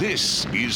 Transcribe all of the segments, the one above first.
This is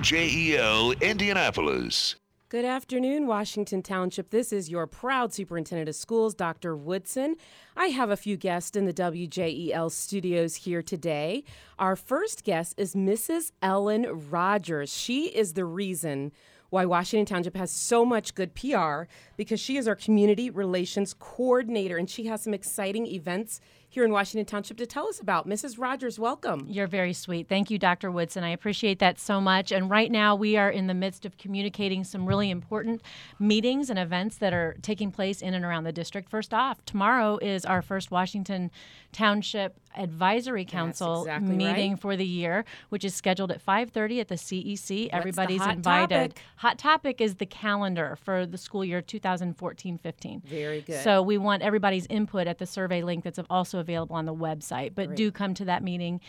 WJEL Indianapolis. Good afternoon, Washington Township. This is your proud superintendent of schools, Dr. Woodson. I have a few guests in the WJEL studios here today. Our first guest is Mrs. Ellen Rogers. She is the reason why Washington Township has so much good PR, because she is our community relations coordinator, and she has some exciting events here in Washington Township to tell us about. Mrs. Rogers, welcome. You're very sweet. Thank you, Dr. Woodson. I appreciate that so much. And right now we are in the midst of communicating some really important meetings and events that are taking place in and around the district. First off, tomorrow is our first Washington Township Advisory Council meeting for the year, which is scheduled at 5:30 at the CEC. Everybody's invited. Hot topic is the calendar for the school year 2014-15. Very good. So we want everybody's input at the survey link that's also available on the website. But do come to that meeting,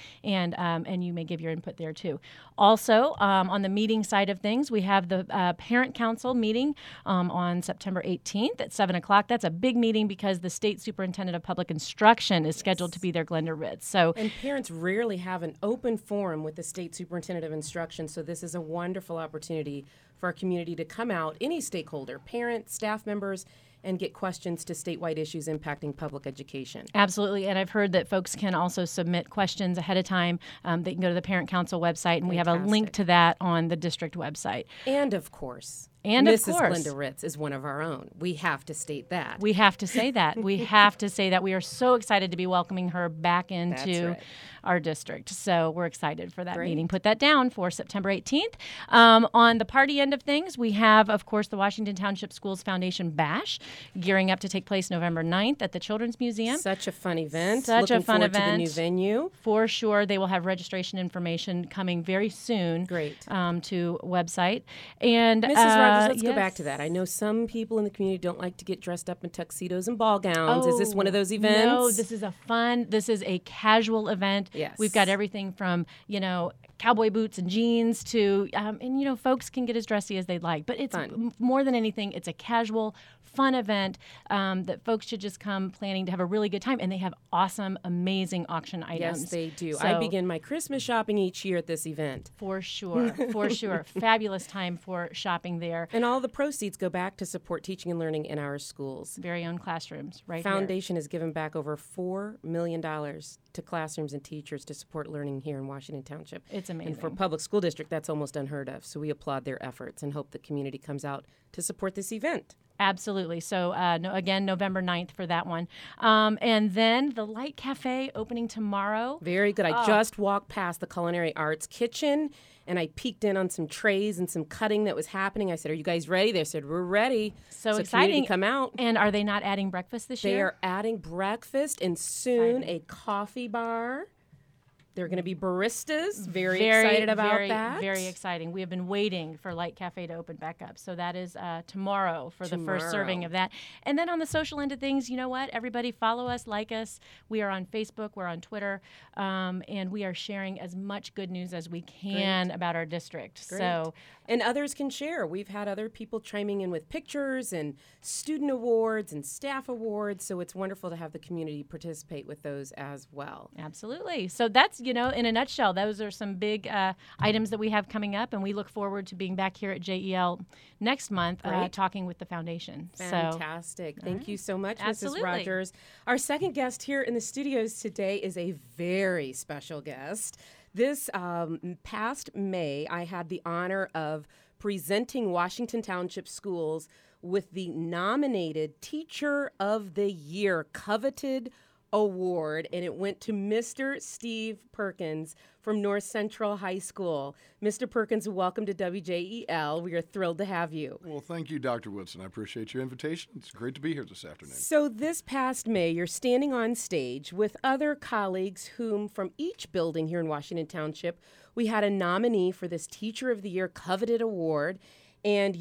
and you may give your input there too. Also, on the meeting side of things, we have the Parent Council meeting on September 18th at 7 o'clock. That's a big meeting because the State Superintendent of Public Instruction is scheduled to be there, Glenda Ritz. So, and parents rarely have an open forum with the State Superintendent of Instruction, so this is a wonderful opportunity for our community to come out, any stakeholder, parents, staff members, and get questions to statewide issues impacting public education. Absolutely, and I've heard that folks can also submit questions ahead of time. They can go to the Parent Council website, and we have a link to that on the district website. And of course, Mrs. Glenda Ritz is one of our own. We have to state that. We have to say that. We have to say that. We are so excited to be welcoming her back into our district. So we're excited for that meeting. Put that down for September 18th. On the party end of things, we have, of course, the Washington Township Schools Foundation Bash gearing up to take place November 9th at the Children's Museum. Such a fun event. Such a fun event. To the new venue. For sure. They will have registration information coming very soon. To website. And Mrs. Rogers, let's go back to that. I know some people in the community don't like to get dressed up in tuxedos and ball gowns. Is this one of those events? No, this is a casual event. Yes. We've got everything from, cowboy boots and jeans to, folks can get as dressy as they'd like. But it's more than anything, it's a casual, fun event that folks should just come planning to have a really good time. And they have awesome, amazing auction items. Yes, they do. So, I begin my Christmas shopping each year at this event. For sure. Fabulous time for shopping there. And all the proceeds go back to support teaching and learning in our schools. Very own classrooms, right Foundation has given back over $4 million to classrooms and teachers to support learning here in Washington Township. It's amazing. And for public school district, that's almost unheard of. So we applaud their efforts and hope the community comes out to support this event. Absolutely. So, again, November 9th for that one. And then the Light Cafe opening tomorrow. Very good. I just walked past the Culinary Arts Kitchen, and I peeked in on some trays and some cutting that was happening. I said, "Are you guys ready?" They said, "We're ready." So exciting. Come out. And are they not adding breakfast this year? They are adding breakfast and soon a coffee bar. They're going to be baristas. Very excited about that. Very exciting. We have been waiting for Light Cafe to open back up. So that is tomorrow for the first serving of that. And then on the social end of things, you know what? Everybody follow us, like us. We are on Facebook. We're on Twitter. And we are sharing as much good news as we can about our district. Great. So, and others can share. We've had other people chiming in with pictures and student awards and staff awards. So it's wonderful to have the community participate with those as well. Absolutely. So that's, in a nutshell, those are some big items that we have coming up, and we look forward to being back here at JEL next month talking with the foundation. Fantastic. Thank you so much, Absolutely. Mrs. Rogers. Our second guest here in the studios today is a very special guest. This past May, I had the honor of presenting Washington Township Schools with the nominated Teacher of the Year, coveted award, and it went to Mr. Steve Perkins from North Central High School. Mr. Perkins, welcome to WJEL. We are thrilled to have you. Well, thank you, Dr. Woodson. I appreciate your invitation. It's great to be here this afternoon. So this past May, you're standing on stage with other colleagues whom from each building here in Washington Township, we had a nominee for this Teacher of the Year coveted award, and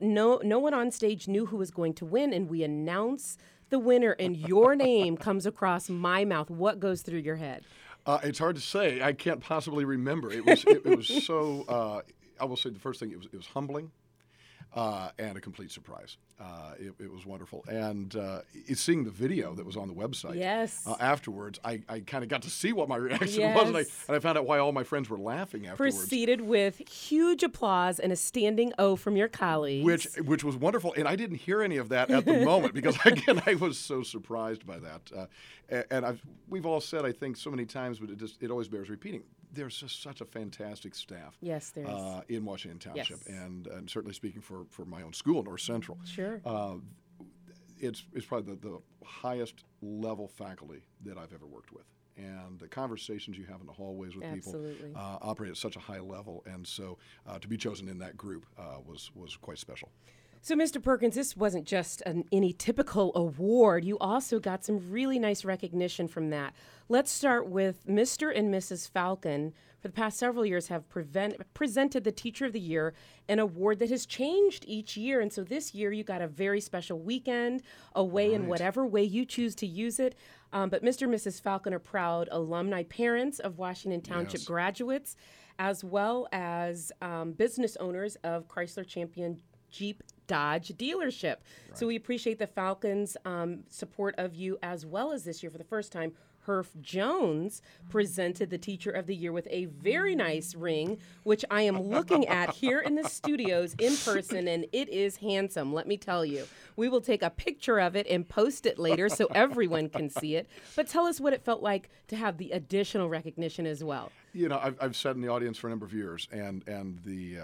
no one on stage knew who was going to win, and we announced the winner, and your name comes across my mouth. What goes through your head? It's hard to say. I can't possibly remember. It was so. I will say the first thing. It was humbling. and a complete surprise. It was wonderful. And seeing the video that was on the website Yes. afterwards, I kind of got to see what my reaction was, and I found out why all my friends were laughing afterwards. Proceeded with huge applause and a standing O from your colleagues. Which was wonderful, and I didn't hear any of that at the moment because, again, I was so surprised by that. And we've all said, I think, so many times, but it always bears repeating. There's just such a fantastic staff. Yes, there is. In Washington Township, Yes. and certainly speaking for my own school, North Central. Sure. It's probably the highest level faculty that I've ever worked with. And the conversations you have in the hallways with Absolutely. people operate at such a high level. And so to be chosen in that group was quite special. So, Mr. Perkins, this wasn't just any typical award. You also got some really nice recognition from that. Let's start with Mr. and Mrs. Falcon. For the past several years, have presented the Teacher of the Year, an award that has changed each year. And so this year, you got a very special weekend away in whatever way you choose to use it. But Mr. and Mrs. Falcon are proud alumni parents of Washington Township graduates, as well as business owners of Chrysler Champion Jeep Dodge dealership. Right. So we appreciate the Falcons' support of you, as well as this year for the first time, Herff Jones presented the Teacher of the Year with a very nice ring, which I am looking at here in the studios in person, and it is handsome, let me tell you. We will take a picture of it and post it later so everyone can see it. But tell us what it felt like to have the additional recognition as well. You know, I've sat in the audience for a number of years, and the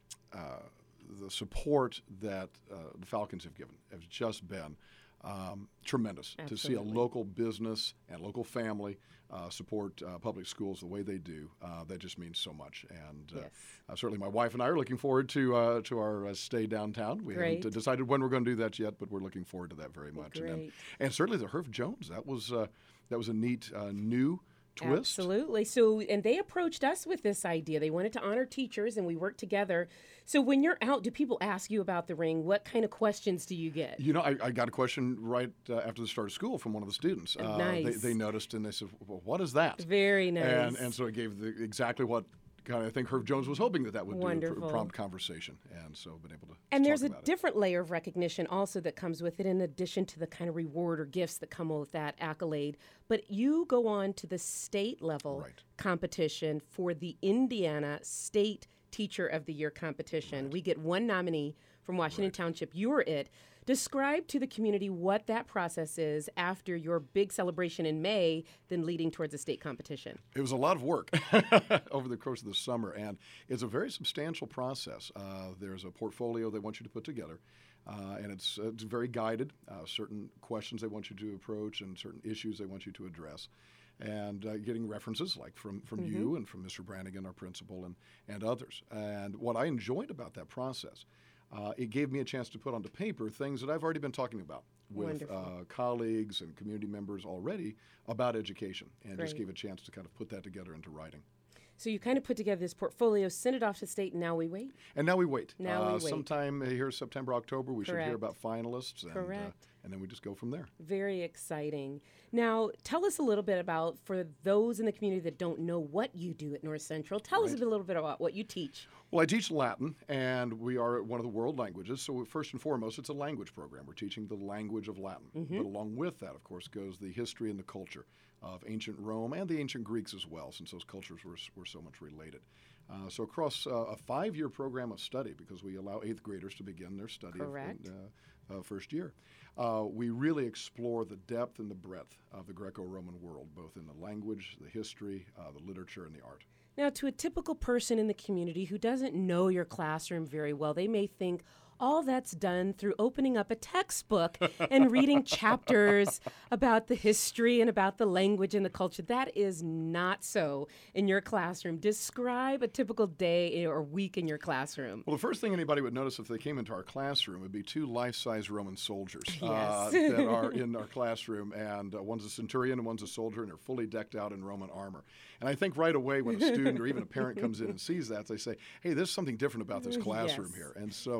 support that the Falcons have given has just been tremendous. Absolutely. To see a local business and local family support public schools the way they do, that just means so much. And certainly my wife and I are looking forward to our stay downtown. We haven't decided when we're going to do that yet, but we're looking forward to that very much. And certainly the Herff Jones, that was a neat new twist. Absolutely. So, and they approached us with this idea. They wanted to honor teachers, and we worked together. So when you're out, do people ask you about the ring? What kind of questions do you get? You know, I got a question right after the start of school from one of the students. Nice. They noticed, and they said, well, what is that? Very nice. And so it gave exactly what I think Herff Jones was hoping that would Wonderful. do, prompt conversation. And so been able to And talk there's a about different layer of recognition also that comes with it, in addition to the kind of reward or gifts that come with that accolade. But you go on to the state level competition for the Indiana State Teacher of the Year competition. We get one nominee from Washington Township. You're it. Describe to the community what that process is after your big celebration in May, then leading towards a state competition. It was a lot of work over the course of the summer, and it's a very substantial process. There's a portfolio they want you to put together, and it's very guided. Certain questions they want you to approach and certain issues they want you to address. And getting references like from you and from Mr. Brannigan, our principal, and others. And what I enjoyed about that process, it gave me a chance to put onto paper things that I've already been talking about with colleagues and community members already about education, and just gave a chance to kind of put that together into writing. So you kind of put together this portfolio, send it off to state, and now we wait? And now we wait. Now we wait. Sometime here, September, October, we should hear about finalists. And then we just go from there. Very exciting. Now, tell us a little bit about, for those in the community that don't know what you do at North Central, tell us a little bit about what you teach. Well, I teach Latin, and we are one of the world languages. So first and foremost, it's a language program. We're teaching the language of Latin. But along with that, of course, goes the history and the culture of ancient Rome and the ancient Greeks as well, since those cultures were so much related. So across a 5-year program of study, because we allow 8th graders to begin their study of first year, we really explore the depth and the breadth of the Greco-Roman world, both in the language, the history, the literature, and the art. Now, to a typical person in the community who doesn't know your classroom very well, they may think, all that's done through opening up a textbook and reading chapters about the history and about the language and the culture. That is not so in your classroom. Describe a typical day or week in your classroom. Well, the first thing anybody would notice if they came into our classroom would be 2 life-size Roman soldiers Yes. that are in our classroom, and one's a centurion and one's a soldier, and they're fully decked out in Roman armor. And I think right away when a student or even a parent comes in and sees that, they say, hey, there's something different about this classroom here. And so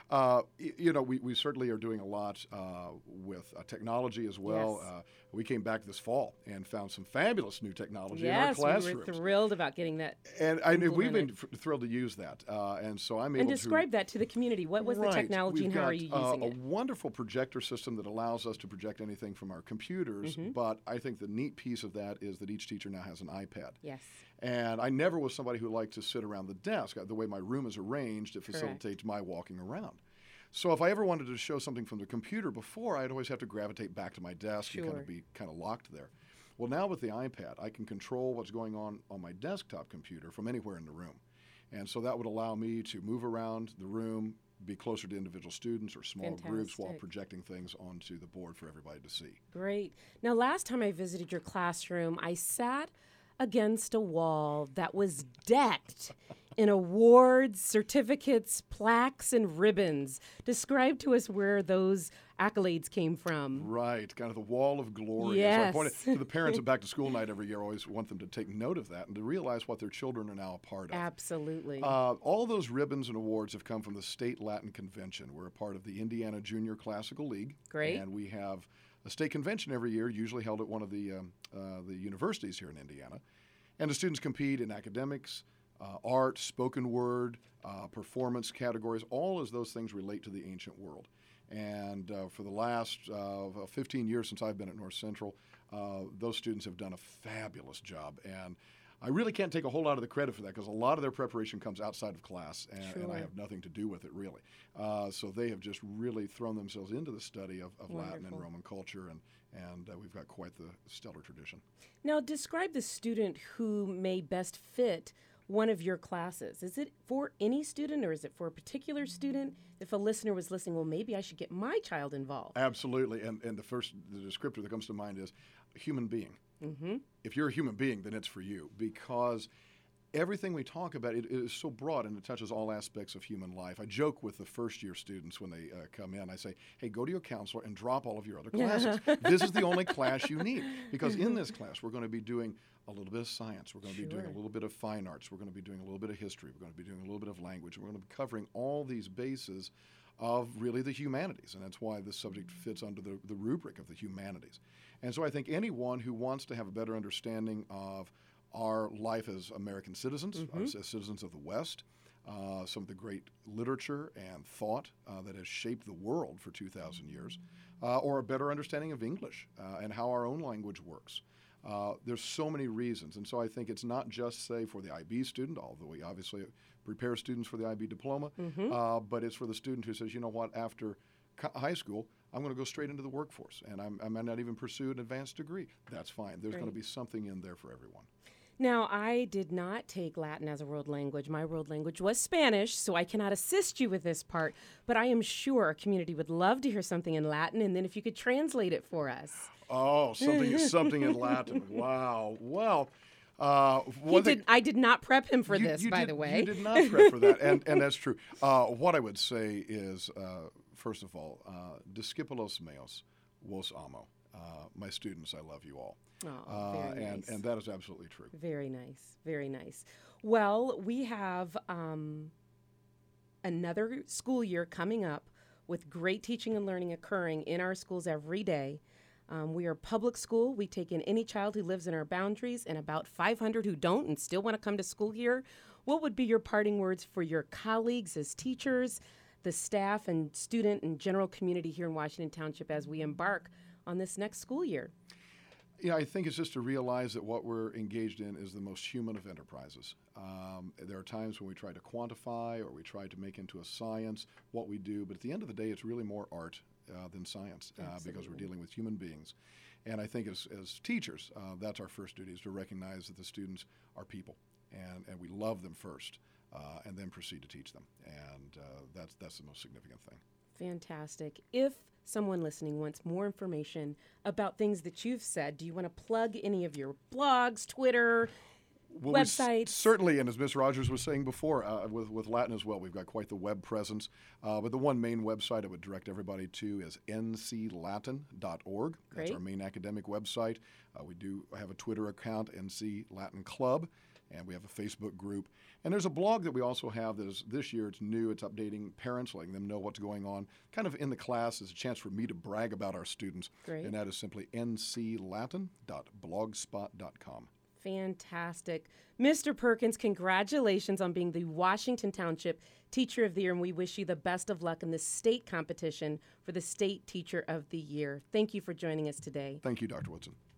We certainly are doing a lot with technology as well. Yes. We came back this fall and found some fabulous new technology in our Yes, classrooms. we were thrilled about getting that. And we've been thrilled to use that. And so I'm able to... And describe that to the community. What was the technology and how are you using a it? wonderful projector system that allows us to project anything from our computers. But I think the neat piece of that is that each teacher now has an iPad. Yes. And I never was somebody who liked to sit around the desk. The way my room is arranged, it facilitates my walking around. So if I ever wanted to show something from the computer before, I'd always have to gravitate back to my desk and kind of be locked there. Well, now with the iPad, I can control what's going on my desktop computer from anywhere in the room. And so that would allow me to move around the room, be closer to individual students or small groups while projecting things onto the board for everybody to see. Great. Now, last time I visited your classroom, I sat against a wall that was decked in awards, certificates, plaques, and ribbons. Describe to us where those accolades came from. Right, kind of the wall of glory. Yes. So I pointed to the parents at back to school night every year. I always want them to take note of that and to realize what their children are now a part of. Absolutely. All those ribbons and awards have come from the State Latin Convention. We're a part of the Indiana Junior Classical League. Great. And we have a state convention every year, usually held at one of the universities here in Indiana. And the students compete in academics, art, spoken word, performance categories. All of those things relate to the ancient world. And for the last 15 years since I've been at North Central, those students have done a fabulous job. And I really can't take a whole lot of the credit for that because a lot of their preparation comes outside of class, and I have nothing to do with it, really. So they have just really thrown themselves into the study of Latin and Roman culture, and we've got quite the stellar tradition. Now, describe the student who may best fit one of your classes. Is it for any student or is it for a particular student? If a listener was listening, well, maybe I should get my child involved. Absolutely, and the descriptor that comes to mind is human being. Mm-hmm. If you're a human being, then it's for you, because everything we talk about, it is so broad and it touches all aspects of human life. I joke with the first-year students when they come in. I say, hey, go to your counselor and drop all of your other classes. This is the only class you need, because in this class we're going to be doing a little bit of science. We're going to be doing a little bit of fine arts. We're going to be doing a little bit of history. We're going to be doing a little bit of language. We're going to be covering all these bases of really the humanities, and that's why this subject fits under the rubric of the humanities. And so I think anyone who wants to have a better understanding of our life as American citizens, as citizens of the West, some of the great literature and thought that has shaped the world for 2,000 years, or a better understanding of English and how our own language works. There's so many reasons, and so I think it's not just, say, for the IB student, although we obviously prepare students for the IB diploma, but it's for the student who says, you know what, after high school, I'm going to go straight into the workforce, and I might not even pursue an advanced degree. That's fine. There's going to be something in there for everyone. Now, I did not take Latin as a world language. My world language was Spanish, so I cannot assist you with this part, but I am sure our community would love to hear something in Latin, and then if you could translate it for us. Oh, something in Latin. Wow. Well, I did not prep him for this, by the way. You did not prep for that, and that's true. What I would say is, first of all, discípulos meos vos amo. My students, I love you all. Oh, very nice. And that is absolutely true. Very nice. Very nice. Well, we have another school year coming up with great teaching and learning occurring in our schools every day. We are public school. We take in any child who lives in our boundaries and about 500 who don't and still want to come to school here. What would be your parting words for your colleagues as teachers, the staff and student and general community here in Washington Township as we embark on this next school year? Yeah, I think it's just to realize that what we're engaged in is the most human of enterprises. There are times when we try to quantify or we try to make into a science what we do, but at the end of the day, it's really more art than science because we're dealing with human beings. And I think as teachers, that's our first duty, is to recognize that the students are people, and we love them first, and then proceed to teach them. And that's the most significant thing. Fantastic. If someone listening wants more information about things that you've said, do you want to plug any of your blogs, Twitter, Well, websites. Certainly, and as Ms. Rogers was saying before, with Latin as well, we've got quite the web presence. But the one main website I would direct everybody to is nclatin.org. That's Great. our main academic website. We do have a Twitter account, NC Latin Club, and we have a Facebook group. And there's a blog that we also have that is, this year it's new. It's updating parents, letting them know what's going on. Kind of in the class is a chance for me to brag about our students. Great. And that is simply nclatin.blogspot.com. Fantastic. Mr. Perkins, congratulations on being the Washington Township Teacher of the Year, and we wish you the best of luck in the state competition for the State Teacher of the Year. Thank you for joining us today. Thank you, Dr. Woodson.